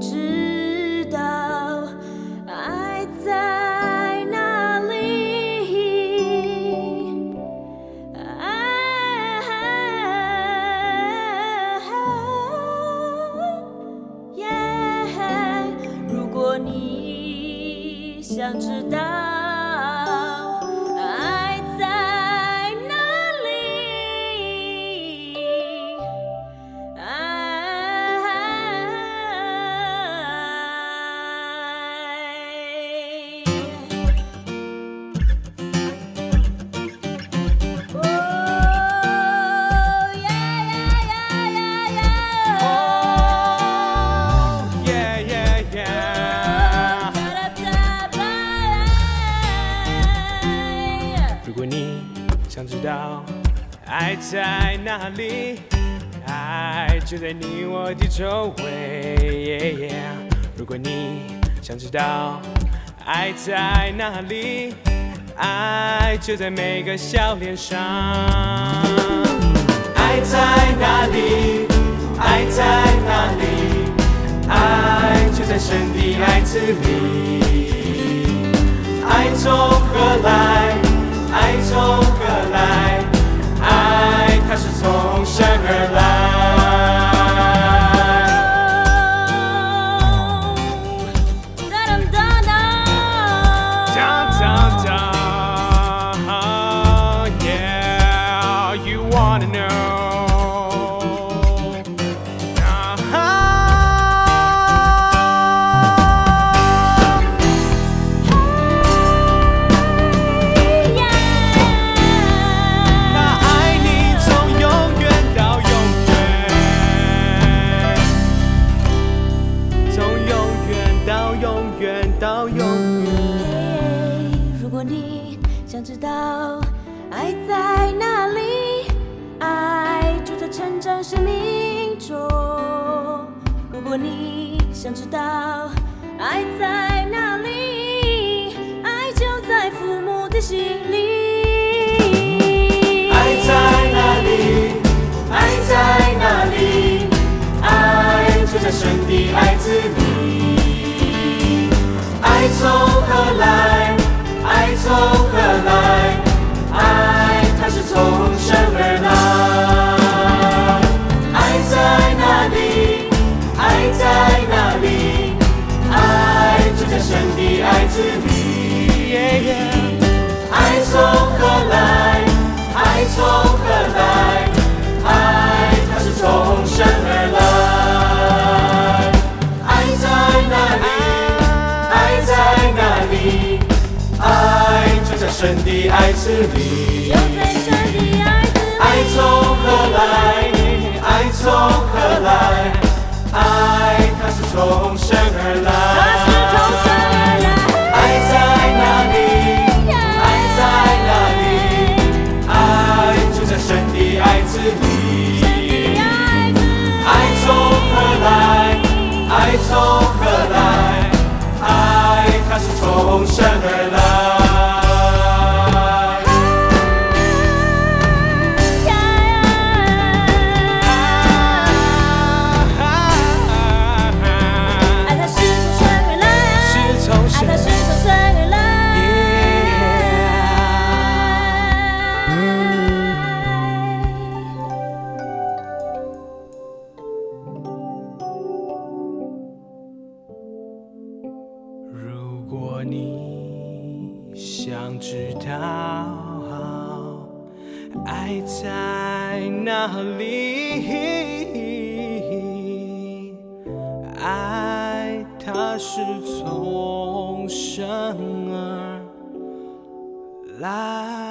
知道爱在哪里？如果你想知道爱在哪里， 如果你想知道爱在哪里，爱就在你我的周围。如果你想知道爱在哪里，爱就在每个笑脸上。爱在哪里？爱在哪里？爱就在神的爱子里。爱从何来？爱从何来？爱它是从神而来。Yeah, you wanna know. 如果你想知道爱在哪里，爱就在成长生命中。如果你想知道爱在哪里，爱就在父母的心里。 爱在哪里？爱在哪里？爱就在神的爱子里。爱从何来？爱从何来？爱它是从神而来。爱在哪里？爱在哪里？爱就在神的爱子里。爱从何来？爱从何来？爱它是从神而来。爱在哪里？爱在哪里？爱就在神的爱子里。爱从何来？爱从何来？爱它是从神而来。爱在哪里？爱在哪里？爱就在神的爱子里。爱从何来？爱从何来？爱它是从神而来。如果你想知道爱在哪里，爱它是从神而来。